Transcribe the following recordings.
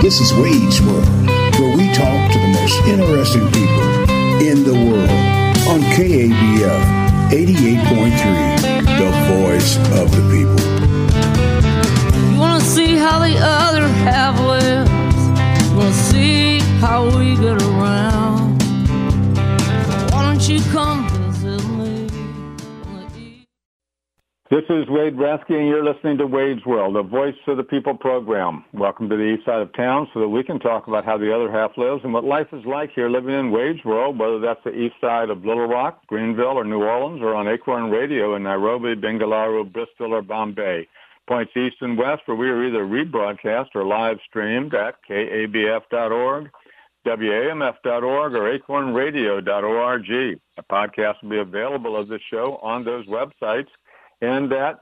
This is Wade's World, where we talk to the most interesting people in the world on KABF 88.3, the voice of the people. You want to see how the other half lives? You want to see how we get around? Why don't you come visit me? This is Wade Rasky, and you're listening to Wade's World, a voice of the people program. Welcome to the east side of town so that we can talk about how the other half lives and what life is like here living in Wade's World, whether that's the east side of Little Rock, Greenville, or New Orleans, or on Acorn Radio in Nairobi, Bengaluru, Bristol, or Bombay. Points east and west where we are either rebroadcast or live streamed at kabf.org, wamf.org, or acornradio.org. A podcast will be available of this show on those websites and at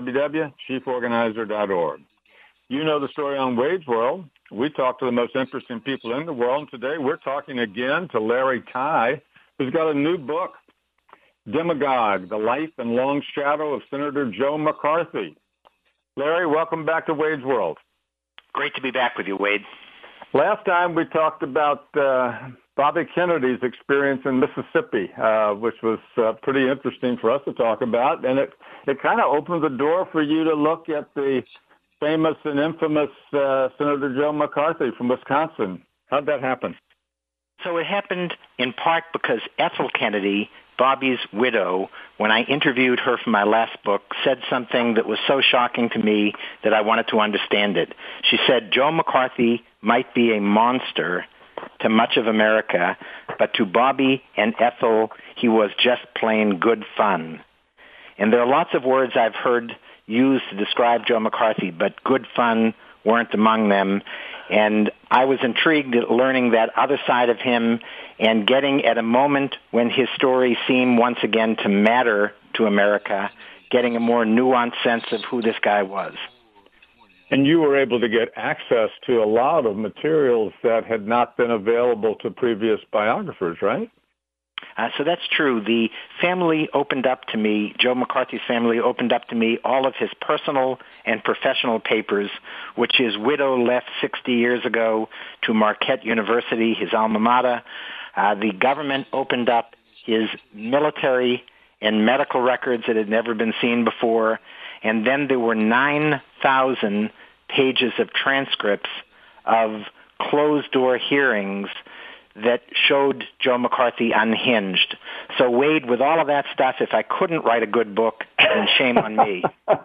www.chieforganizer.org. You know the story on Wade's World. We talk to the most interesting people in the world, and today we're talking again to Larry Tye, who's got a new book, Demagogue, The Life and Long Shadow of Senator Joe McCarthy. Larry, welcome back to Wade's World. Great to be back with you, Wade. Last time we talked about Bobby Kennedy's experience in Mississippi, which was pretty interesting for us to talk about, and it kind of opened the door for you to look at the famous and infamous Senator Joe McCarthy from Wisconsin. How'd that happen? So it happened in part because Ethel Kennedy, Bobby's widow, when I interviewed her for my last book, said something that was so shocking to me that I wanted to understand it. She said, Joe McCarthy might be a monster to much of America, but to Bobby and Ethel, he was just plain good fun. And there are lots of words I've heard used to describe Joe McCarthy, but good fun weren't among them. And I was intrigued at learning that other side of him and getting at a moment when his story seemed once again to matter to America, getting a more nuanced sense of who this guy was. And you were able to get access to a lot of materials that had not been available to previous biographers, right? So that's true. The family opened up to me, Joe McCarthy's family opened up to me all of his personal and professional papers, which his widow left 60 years ago to Marquette University, his alma mater. The government opened up his military and medical records that had never been seen before. And then there were 9,000 pages of transcripts of closed-door hearings that showed Joe McCarthy unhinged. So, Wade, with all of that stuff, if I couldn't write a good book, then shame on me.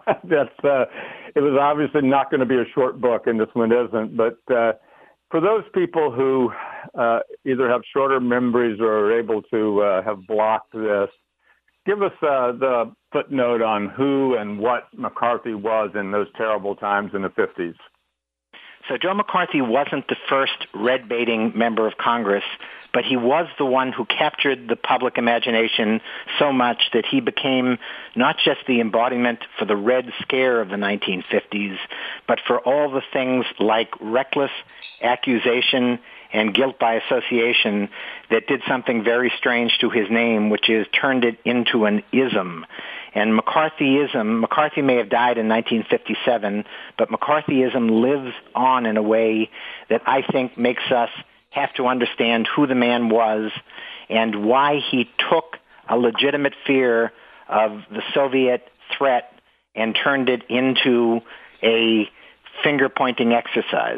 It was obviously not going to be a short book, and this one isn't. But for those people who either have shorter memories or are able to have blocked this, give us the footnote on who and what McCarthy was in those terrible times in the 50s. So Joe McCarthy wasn't the first red-baiting member of Congress, but he was the one who captured the public imagination so much that he became not just the embodiment for the Red Scare of the 1950s, but for all the things like reckless accusation and guilt by association that did something very strange to his name, which is turned it into an ism. And McCarthyism, McCarthy may have died in 1957, but McCarthyism lives on in a way that I think makes us have to understand who the man was and why he took a legitimate fear of the Soviet threat and turned it into a finger-pointing exercise.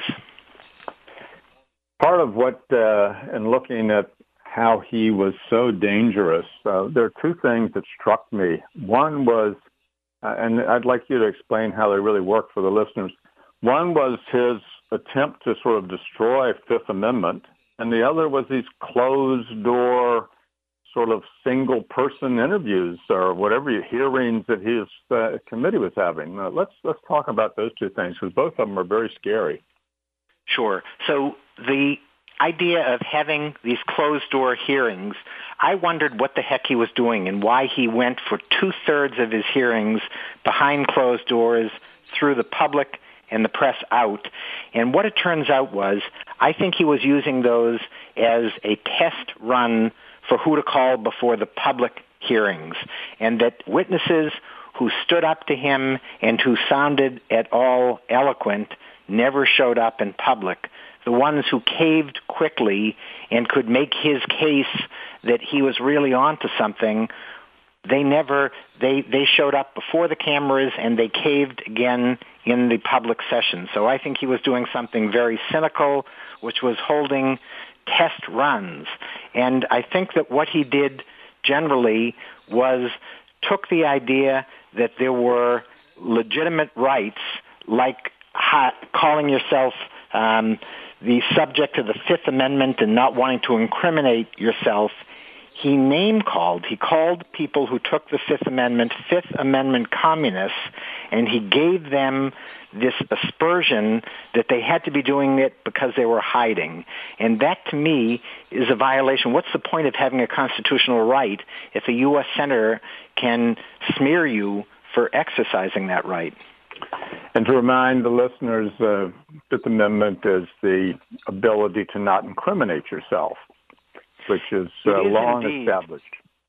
Part of what, in looking at how he was so dangerous, there are two things that struck me. One was, and I'd like you to explain how they really work for the listeners. One was his attempt to sort of destroy Fifth Amendment, and the other was these closed-door sort of single-person interviews or whatever hearings that his committee was having. Let's talk about those two things, because both of them are very scary. Sure. So the idea of having these closed-door hearings, I wondered what the heck he was doing and why he went for two-thirds of his hearings behind closed doors through the public and the press out. And what it turns out was, I think he was using those as a test run for who to call before the public hearings, and that witnesses who stood up to him and who sounded at all eloquent never showed up in public. The ones who caved quickly and could make his case that he was really onto something, they showed up before the cameras and they caved again in the public session. So I think he was doing something very cynical, which was holding test runs. And I think that what he did generally was took the idea that there were legitimate rights, like calling yourself the subject of the Fifth Amendment and not wanting to incriminate yourself. He called people who took the Fifth Amendment communists, and he gave them this aspersion that they had to be doing it because they were hiding. And that, to me, is a violation. What's the point of having a constitutional right if a U.S. senator can smear you for exercising that right? And to remind the listeners, the Fifth Amendment is the ability to not incriminate yourself, which is long established.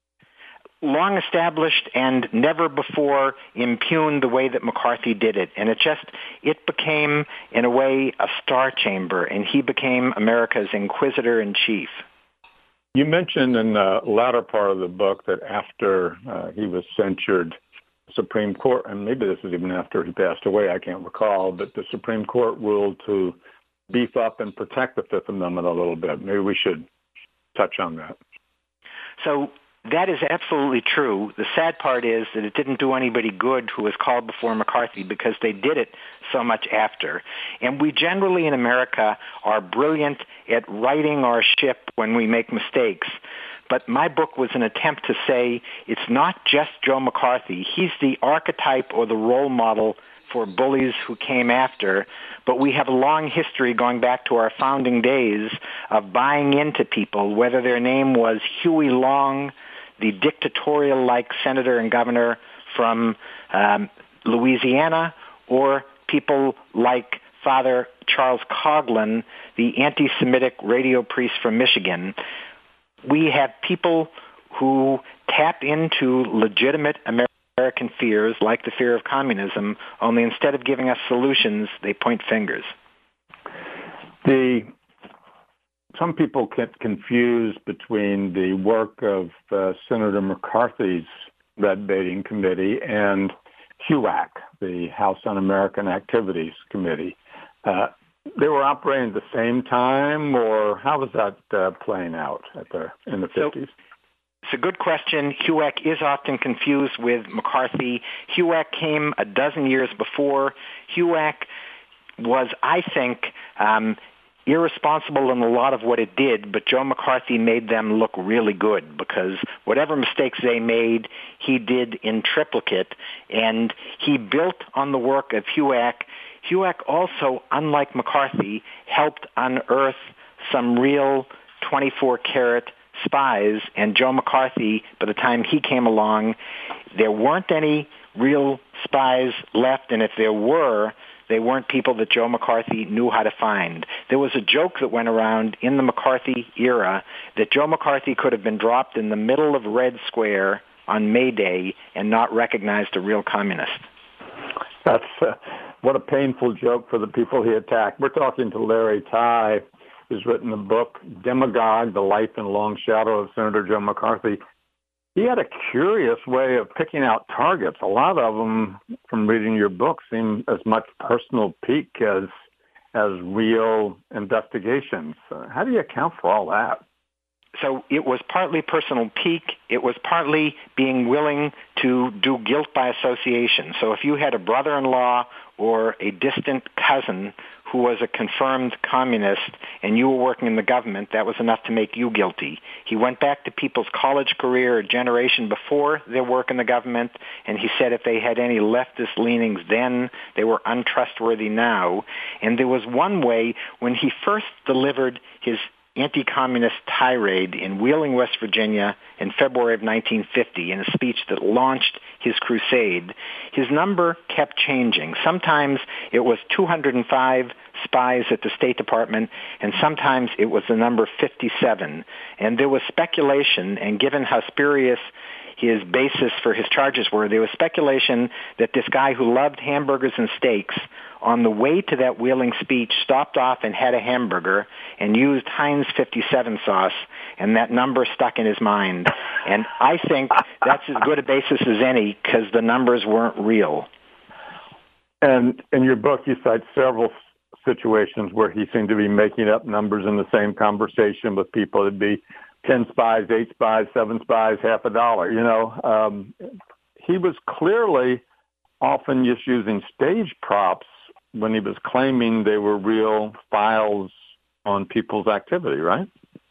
Long established and never before impugned the way that McCarthy did it. And it became, in a way, a star chamber, and he became America's inquisitor-in-chief. You mentioned in the latter part of the book that after he was censured, the Supreme Court, and maybe this is even after he passed away, I can't recall, but the Supreme Court ruled to beef up and protect the Fifth Amendment a little bit. Maybe we should touch on that. So that is absolutely true. The sad part is that it didn't do anybody good who was called before McCarthy because they did it so much after. And we generally in America are brilliant at righting our ship when we make mistakes. But my book was an attempt to say it's not just Joe McCarthy. He's the archetype or the role model for bullies who came after, but we have a long history going back to our founding days of buying into people, whether their name was Huey Long, the dictatorial-like senator and governor from Louisiana, or people like Father Charles Coughlin, the anti-Semitic radio priest from Michigan. We have people who tap into legitimate American fears, like the fear of communism, only instead of giving us solutions, they point fingers. Some people get confused between the work of Senator McCarthy's red baiting committee and HUAC, the House Un-American Activities Committee. They were operating at the same time, or how was that playing out in the 50s? It's a good question. HUAC is often confused with McCarthy. HUAC came a dozen years before. HUAC was, I think, irresponsible in a lot of what it did, but Joe McCarthy made them look really good because whatever mistakes they made, he did in triplicate, and he built on the work of HUAC. HUAC also, unlike McCarthy, helped unearth some real 24-karat spies, and Joe McCarthy, by the time he came along, there weren't any real spies left, and if there were, they weren't people that Joe McCarthy knew how to find. There was a joke that went around in the McCarthy era that Joe McCarthy could have been dropped in the middle of Red Square on May Day and not recognized a real communist. That's what a painful joke for the people he attacked. We're talking to Larry Tye, who's written the book, Demagogue, The Life and Long Shadow of Senator Joe McCarthy. He had a curious way of picking out targets. A lot of them, from reading your book, seem as much personal pique as real investigations. How do you account for all that? So it was partly personal pique. It was partly being willing to do guilt by association. So if you had a brother-in-law or a distant cousin who was a confirmed communist and you were working in the government, that was enough to make you guilty. He went back to people's college career a generation before their work in the government, and he said if they had any leftist leanings then, they were untrustworthy now. And there was one way when he first delivered his anti-communist tirade in Wheeling, West Virginia in February of 1950 in a speech that launched his crusade, his number kept changing. Sometimes it was 205 spies at the State Department, and sometimes it was the number 57. And there was speculation, and given how spurious his basis for his charges were. There was speculation that this guy who loved hamburgers and steaks on the way to that Wheeling speech stopped off and had a hamburger and used Heinz 57 sauce, and that number stuck in his mind. And I think that's as good a basis as any because the numbers weren't real. And in your book, you cite several situations where he seemed to be making up numbers in the same conversation with people. It'd be 10 spies, 8 spies, 7 spies, half a dollar. He was clearly often just using stage props when he was claiming they were real files on people's activity, right?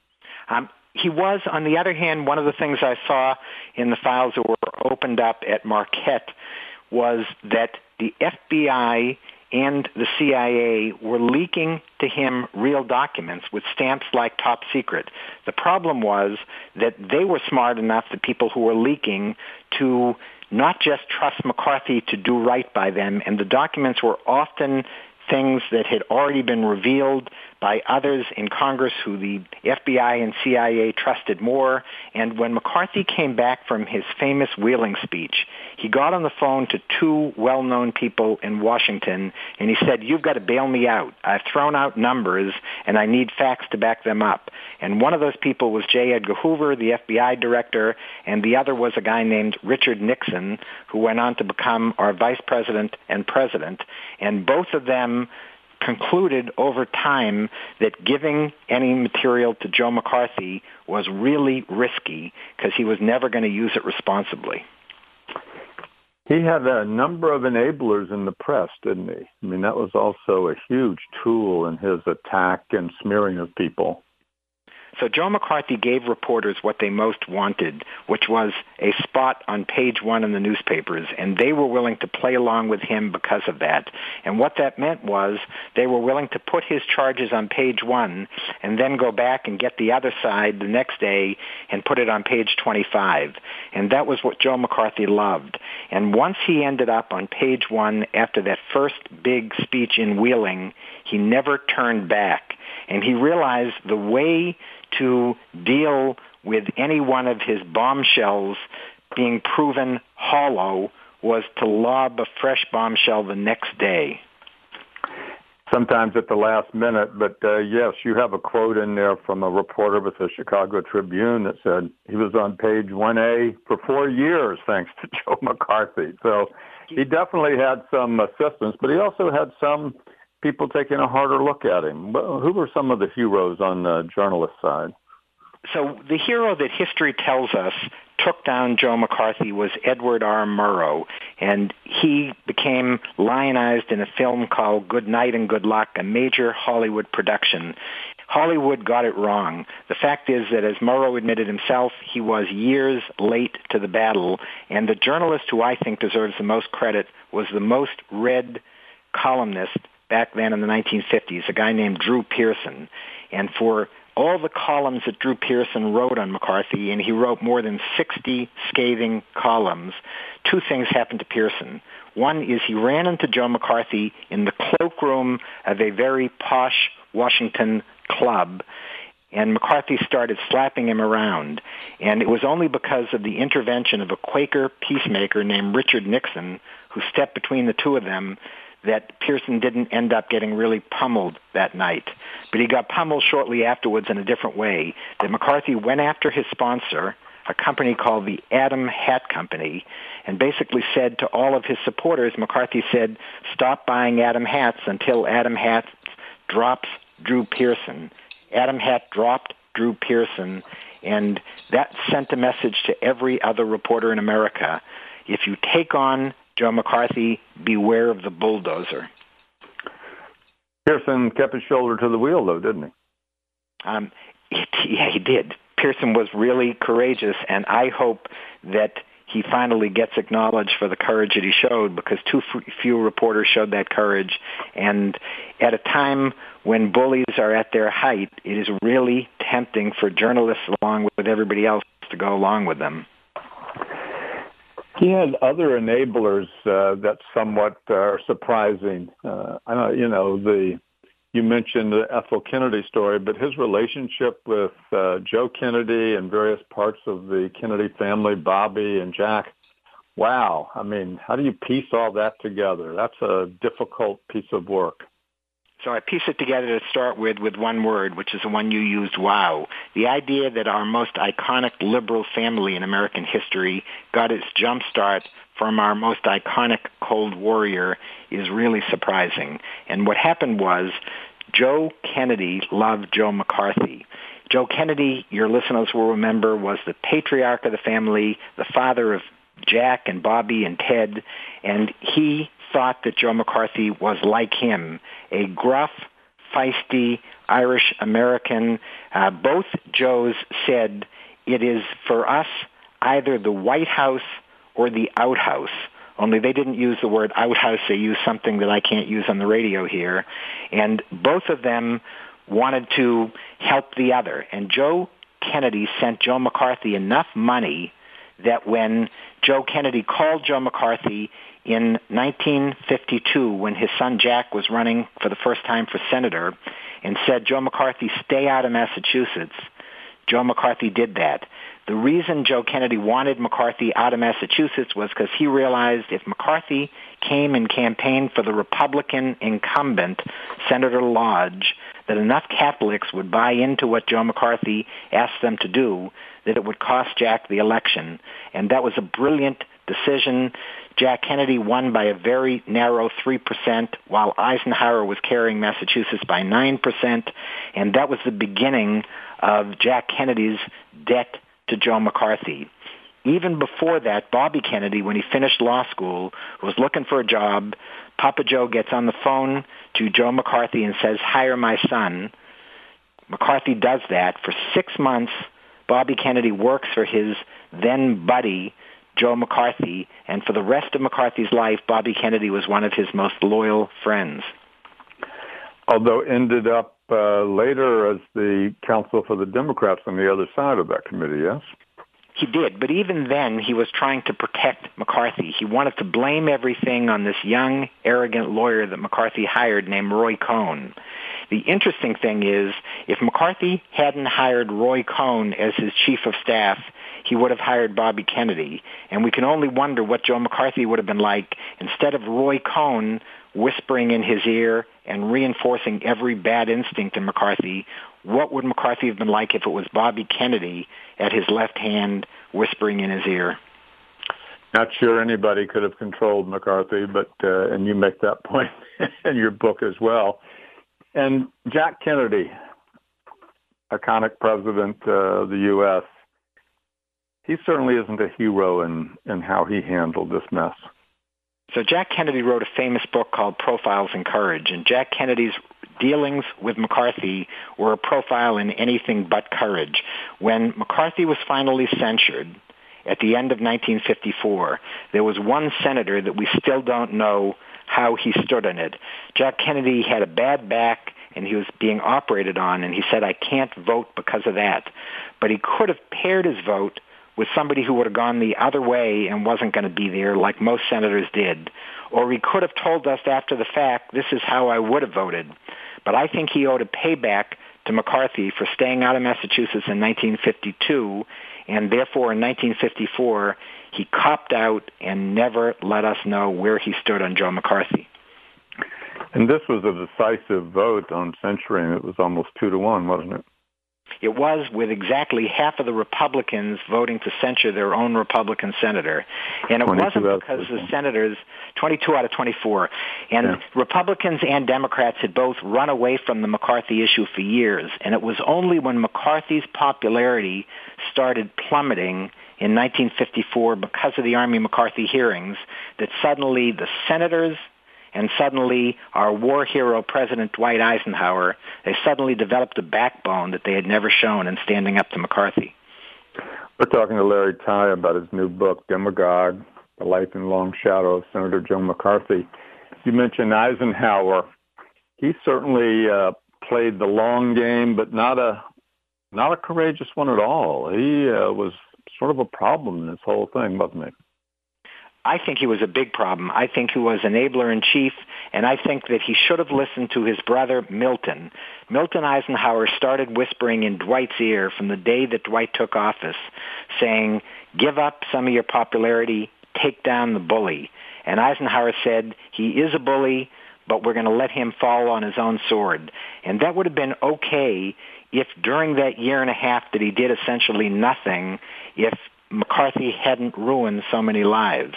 He was. On the other hand, one of the things I saw in the files that were opened up at Marquette was that the FBI and the CIA were leaking to him real documents with stamps like top secret. The problem was that they were smart enough, the people who were leaking, to not just trust McCarthy to do right by them, and the documents were often things that had already been revealed by others in Congress who the FBI and CIA trusted more. And when McCarthy came back from his famous Wheeling speech, he got on the phone to 2 well-known people in Washington, and he said, "You've got to bail me out. I've thrown out numbers, and I need facts to back them up." And one of those people was J. Edgar Hoover, the FBI director, and the other was a guy named Richard Nixon, who went on to become our vice president and president. And both of them concluded over time that giving any material to Joe McCarthy was really risky because he was never going to use it responsibly. He had a number of enablers in the press, didn't he? I mean, that was also a huge tool in his attack and smearing of people. So Joe McCarthy gave reporters what they most wanted, which was a spot on page 1 in the newspapers, and they were willing to play along with him because of that. And what that meant was they were willing to put his charges on page 1 and then go back and get the other side the next day and put it on page 25. And that was what Joe McCarthy loved. And once he ended up on page 1 after that first big speech in Wheeling, he never turned back. And he realized the way to deal with any one of his bombshells being proven hollow was to lob a fresh bombshell the next day. Sometimes at the last minute, but yes, you have a quote in there from a reporter with the Chicago Tribune that said he was on page 1A for 4 years thanks to Joe McCarthy. So he definitely had some assistance, but he also had some people taking a harder look at him. Who were some of the heroes on the journalist side? So the hero that history tells us took down Joe McCarthy was Edward R. Murrow, and he became lionized in a film called Good Night and Good Luck, a major Hollywood production. Hollywood got it wrong. The fact is that, as Murrow admitted himself, he was years late to the battle, and the journalist who I think deserves the most credit was the most read columnist back then in the 1950s, a guy named Drew Pearson. And for all the columns that Drew Pearson wrote on McCarthy, and he wrote more than 60 scathing columns, 2 things happened to Pearson. One is he ran into Joe McCarthy in the cloakroom of a very posh Washington club, and McCarthy started slapping him around. And it was only because of the intervention of a Quaker peacemaker named Richard Nixon, who stepped between the two of them, that Pearson didn't end up getting really pummeled that night. But he got pummeled shortly afterwards in a different way. That McCarthy went after his sponsor, a company called the Adam Hat Company, and basically said to all of his supporters, McCarthy said, "Stop buying Adam hats until Adam Hat drops Drew Pearson." Adam Hat dropped Drew Pearson, and that sent a message to every other reporter in America. If you take on Joe McCarthy, beware of the bulldozer. Pearson kept his shoulder to the wheel, though, didn't he? Yeah, he did. Pearson was really courageous, and I hope that he finally gets acknowledged for the courage that he showed, because too few reporters showed that courage. And at a time when bullies are at their height, it is really tempting for journalists, along with everybody else, to go along with them. He had other enablers that somewhat are surprising. I don't, You mentioned the Ethel Kennedy story, but his relationship with Joe Kennedy and various parts of the Kennedy family, Bobby and Jack, wow. I mean, how do you piece all that together? That's a difficult piece of work. So I piece it together to start with one word, which is the one you used, wow. The idea that our most iconic liberal family in American history got its jump start from our most iconic Cold Warrior is really surprising. And what happened was Joe Kennedy loved Joe McCarthy. Joe Kennedy, your listeners will remember, was the patriarch of the family, the father of Jack and Bobby and Ted, and he thought that Joe McCarthy was like him, a gruff, feisty Irish American. Both Joes said it is for us either the White House or the outhouse, only they didn't use the word outhouse. They used something that I can't use on the radio here. And both of them wanted to help the other. And Joe Kennedy sent Joe McCarthy enough money that when Joe Kennedy called Joe McCarthy in 1952, when his son Jack was running for the first time for senator, and said, Joe McCarthy, stay out of Massachusetts, Joe McCarthy did that. The reason Joe Kennedy wanted McCarthy out of Massachusetts was because he realized if McCarthy came and campaigned for the Republican incumbent, Senator Lodge, that enough Catholics would buy into what Joe McCarthy asked them to do, that it would cost Jack the election. And that was a brilliant decision. Jack Kennedy won by a very narrow 3%, while Eisenhower was carrying Massachusetts by 9%. And that was the beginning of Jack Kennedy's debt to Joe McCarthy. Even before that, Bobby Kennedy, when he finished law school, was looking for a job. Papa Joe gets on the phone to Joe McCarthy and says, hire my son. McCarthy does that. For 6 months, Bobby Kennedy works for his then buddy, Joe McCarthy, and for the rest of McCarthy's life, Bobby Kennedy was one of his most loyal friends. Although ended up later as the counsel for the Democrats on the other side of that committee, yes? He did, but even then he was trying to protect McCarthy. He wanted to blame everything on this young, arrogant lawyer that McCarthy hired named Roy Cohn. The interesting thing is, if McCarthy hadn't hired Roy Cohn as his chief of staff, he would have hired Bobby Kennedy. And we can only wonder what Joe McCarthy would have been like instead of Roy Cohn whispering in his ear and reinforcing every bad instinct in McCarthy. What would McCarthy have been like if it was Bobby Kennedy at his left hand whispering in his ear? Not sure anybody could have controlled McCarthy, but and you make that point in your book as well. And Jack Kennedy, iconic president of the U.S., he certainly isn't a hero in how he handled this mess. So Jack Kennedy wrote a famous book called Profiles in Courage, and Jack Kennedy's dealings with McCarthy were a profile in anything but courage. When McCarthy was finally censured at the end of 1954, there was one senator that we still don't know how he stood on it. Jack Kennedy had a bad back, and he was being operated on, and he said, I can't vote because of that. But he could have paired his vote with somebody who would have gone the other way and wasn't going to be there like most senators did. Or he could have told us after the fact, this is how I would have voted. But I think he owed a payback to McCarthy for staying out of Massachusetts in 1952, and therefore in 1954, he copped out and never let us know where he stood on Joe McCarthy. And this was a decisive vote on censuring. It was almost 2-1, wasn't it? It was, with exactly half of the Republicans voting to censure their own Republican senator. And it wasn't because the senators, 22 out of 24, and Republicans and Democrats had both run away from the McCarthy issue for years. And it was only when McCarthy's popularity started plummeting in 1954 because of the Army McCarthy hearings that suddenly the senators and suddenly our war hero, President Dwight Eisenhower, they suddenly developed a backbone that they had never shown in standing up to McCarthy. We're talking to Larry Tye about his new book, Demagogue, The Life and Long Shadow of Senator Joe McCarthy. You mentioned Eisenhower. He certainly played the long game, but not a courageous one at all. He was sort of a problem in this whole thing, wasn't he? I think he was a big problem. I think he was enabler-in-chief, and I think that he should have listened to his brother Milton. Milton Eisenhower started whispering in Dwight's ear from the day that Dwight took office, saying, give up some of your popularity, take down the bully. And Eisenhower said, he is a bully, but we're going to let him fall on his own sword. And that would have been okay if during that year and a half that he did essentially nothing, if McCarthy hadn't ruined so many lives.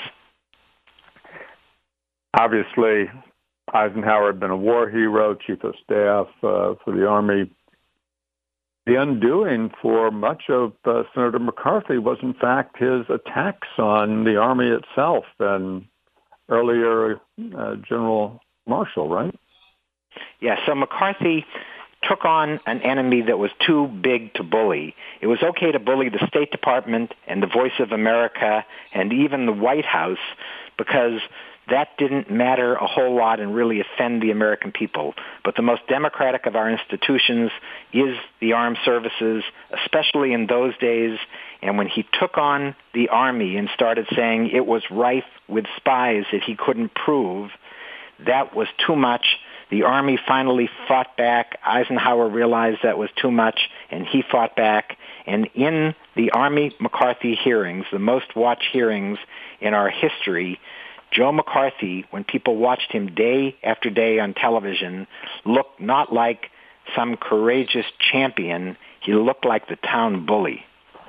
Obviously, Eisenhower had been a war hero, chief of staff for the Army. The undoing for much of Senator McCarthy was, in fact, his attacks on the Army itself and earlier General Marshall, right? Yeah, so McCarthy took on an enemy that was too big to bully. It was okay to bully the State Department and the Voice of America and even the White House because that didn't matter a whole lot and really offend the American people. But the most democratic of our institutions is the armed services, especially in those days. And when he took on the Army and started saying it was rife with spies that he couldn't prove, that was too much. The Army finally fought back. Eisenhower realized that was too much, and he fought back. And in the Army-McCarthy hearings, the most watched hearings in our history, Joe McCarthy, when people watched him day after day on television, looked not like some courageous champion. He looked like the town bully.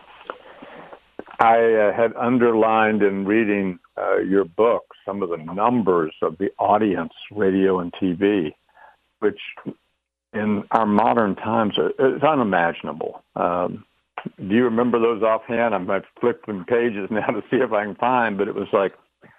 I had underlined in reading your book some of the numbers of the audience, radio and TV, which in our modern times is unimaginable. Do you remember those offhand? I've flipped them pages now to see if I can find, but it was like,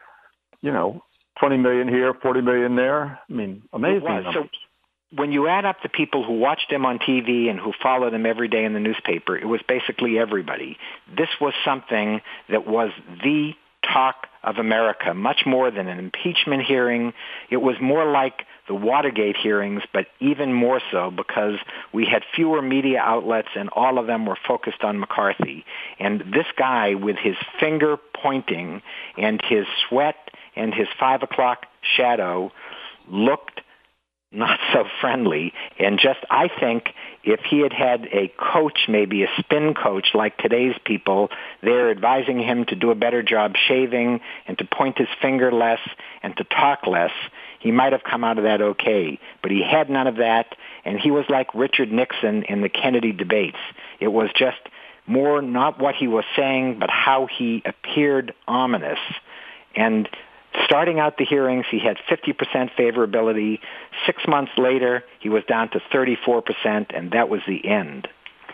20 million here, 40 million there. I mean, amazing numbers. So when you add up the people who watched him on TV and who followed him every day in the newspaper, it was basically everybody. This was something that was the talk of America, much more than an impeachment hearing. It was more like the Watergate hearings, but even more so because we had fewer media outlets and all of them were focused on McCarthy. And this guy with his finger pointing and his sweat and his 5 o'clock shadow looked not so friendly. And just, I think, if he had had a coach, maybe a spin coach like today's people, they're advising him to do a better job shaving and to point his finger less and to talk less, he might have come out of that okay. But he had none of that, and he was like Richard Nixon in the Kennedy debates. It was just more not what he was saying, but how he appeared ominous. And starting out the hearings, he had 50% favorability. 6 months later, he was down to 34%, and that was the end.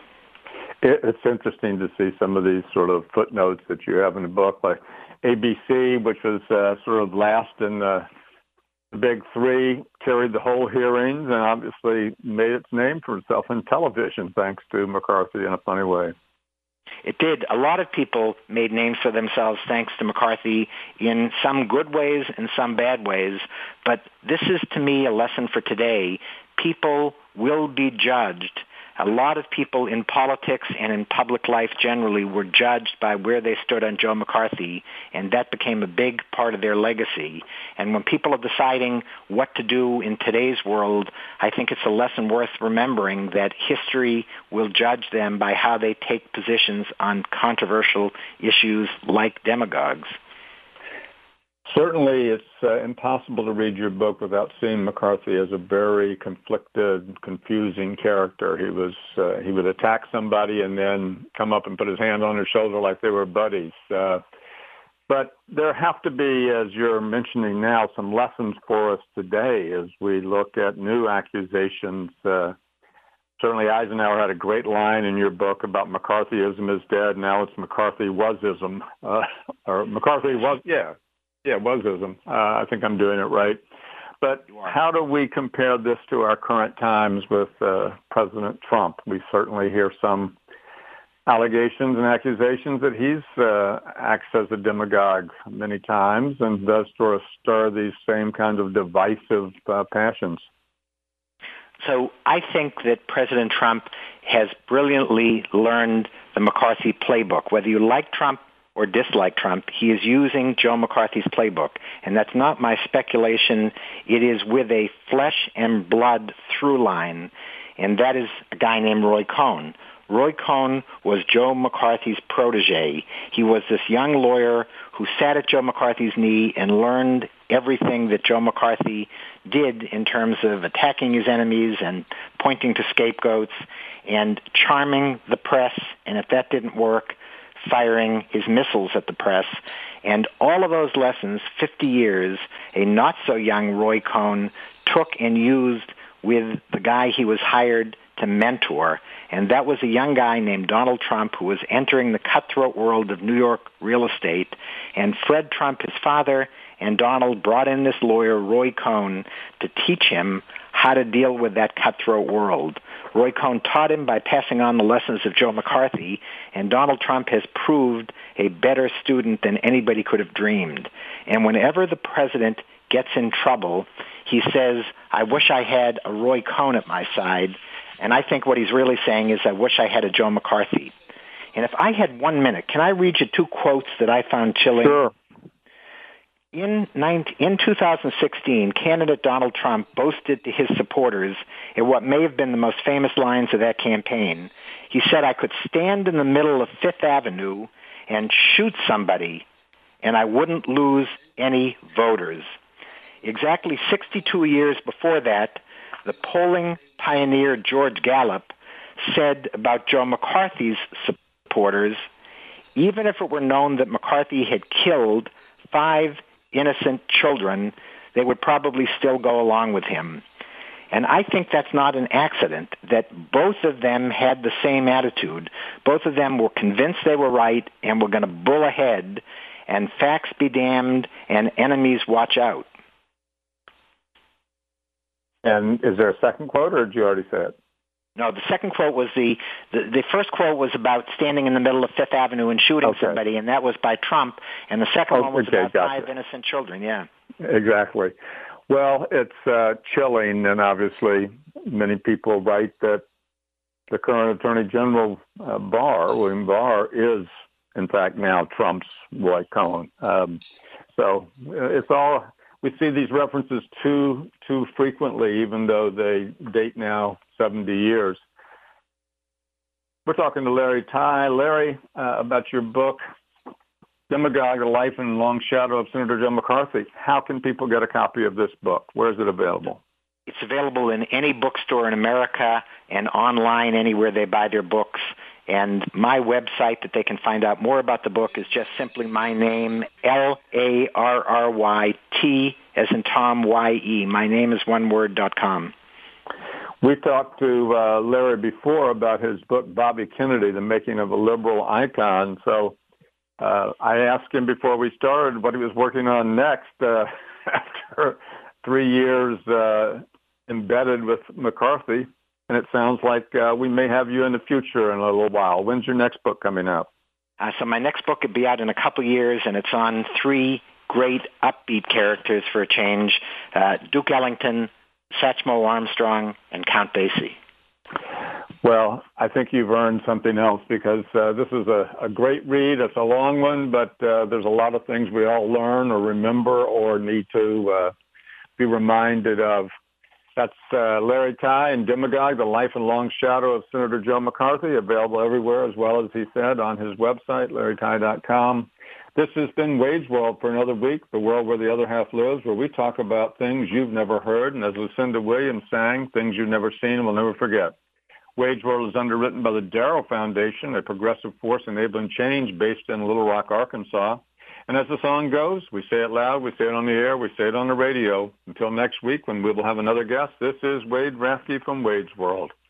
It's interesting to see some of these sort of footnotes that you have in the book, like ABC, which was sort of last in the big three, carried the whole hearings and obviously made its name for itself in television, thanks to McCarthy in a funny way. It did. A lot of people made names for themselves thanks to McCarthy in some good ways and some bad ways. But this is, to me, a lesson for today. People will be judged. A lot of people in politics and in public life generally were judged by where they stood on Joe McCarthy, and that became a big part of their legacy. And when people are deciding what to do in today's world, I think it's a lesson worth remembering that history will judge them by how they take positions on controversial issues like demagogues. Certainly, it's impossible to read your book without seeing McCarthy as a very conflicted, confusing character. He would attack somebody and then come up and put his hand on their shoulder like they were buddies. But there have to be, as you're mentioning now, some lessons for us today as we look at new accusations. Certainly, Eisenhower had a great line in your book about McCarthyism is dead. Now it's McCarthy-wasism. Or McCarthy was, wasism. I think I'm doing it right. But how do we compare this to our current times with President Trump? We certainly hear some allegations and accusations that he's acts as a demagogue many times and does sort of stir these same kinds of divisive passions. So I think that President Trump has brilliantly learned the McCarthy playbook. Whether you like Trump or dislike Trump, he is using Joe McCarthy's playbook. And that's not my speculation. It is with a flesh and blood through line, and that is a guy named Roy Cohn. Roy Cohn was Joe McCarthy's protege. He was this young lawyer who sat at Joe McCarthy's knee and learned everything that Joe McCarthy did in terms of attacking his enemies and pointing to scapegoats and charming the press, and if that didn't work, firing his missiles at the press. And all of those lessons, 50 years, a not-so-young Roy Cohn took and used with the guy he was hired to mentor. And that was a young guy named Donald Trump who was entering the cutthroat world of New York real estate. And Fred Trump, his father, and Donald brought in this lawyer, Roy Cohn, to teach him how to deal with that cutthroat world. Roy Cohn taught him by passing on the lessons of Joe McCarthy, and Donald Trump has proved a better student than anybody could have dreamed. And whenever the president gets in trouble, he says, I wish I had a Roy Cohn at my side. And I think what he's really saying is, I wish I had a Joe McCarthy. And if I had 1 minute, can I read you two quotes that I found chilling? Sure. In 2016, candidate Donald Trump boasted to his supporters in what may have been the most famous lines of that campaign. He said, I could stand in the middle of Fifth Avenue and shoot somebody, and I wouldn't lose any voters. Exactly 62 years before that, the polling pioneer George Gallup said about Joe McCarthy's supporters, even if it were known that McCarthy had killed 5 innocent children, they would probably still go along with him. And I think that's not an accident, that both of them had the same attitude. Both of them were convinced they were right and were going to bull ahead, and facts be damned and enemies watch out. And is there a second quote, or did you already say it? No, the second quote was the first quote was about standing in the middle of Fifth Avenue and shooting somebody, and that was by Trump. And the second one was about 5 innocent children, yeah. Exactly. Well, it's chilling, and obviously many people write that the current Attorney General, William Barr, is, in fact, now Trump's Roy Cohn. So it's all... We see these references too frequently, even though they date now 70 years. We're talking to Larry Tye. Larry, about your book, Demagogue, The Life and Long Shadow of Senator Joe McCarthy. How can people get a copy of this book? Where is it available? It's available in any bookstore in America and online anywhere they buy their books. And my website that they can find out more about the book is just simply my name, LARRYT, as in Tom, YE. My name is one word.com. We talked to Larry before about his book, Bobby Kennedy, The Making of a Liberal Icon. So I asked him before we started what he was working on next after 3 years embedded with McCarthy. And it sounds like we may have you in the future in a little while. When's your next book coming out? So my next book will be out in a couple years, and it's on 3 great upbeat characters for a change, Duke Ellington, Satchmo Armstrong, and Count Basie. Well, I think you've earned something else, because this is a great read. It's a long one, but there's a lot of things we all learn or remember or need to be reminded of. That's Larry Tye and Demagogue, The Life and Long Shadow of Senator Joe McCarthy, available everywhere, as well as he said, on his website, LarryTye.com. This has been Wage World for another week, the world where the other half lives, where we talk about things you've never heard, and as Lucinda Williams sang, things you've never seen and will never forget. Wage World is underwritten by the Darrow Foundation, a progressive force enabling change based in Little Rock, Arkansas. And as the song goes, we say it loud, we say it on the air, we say it on the radio. Until next week, when we will have another guest, this is Wade Rathke from Wage World.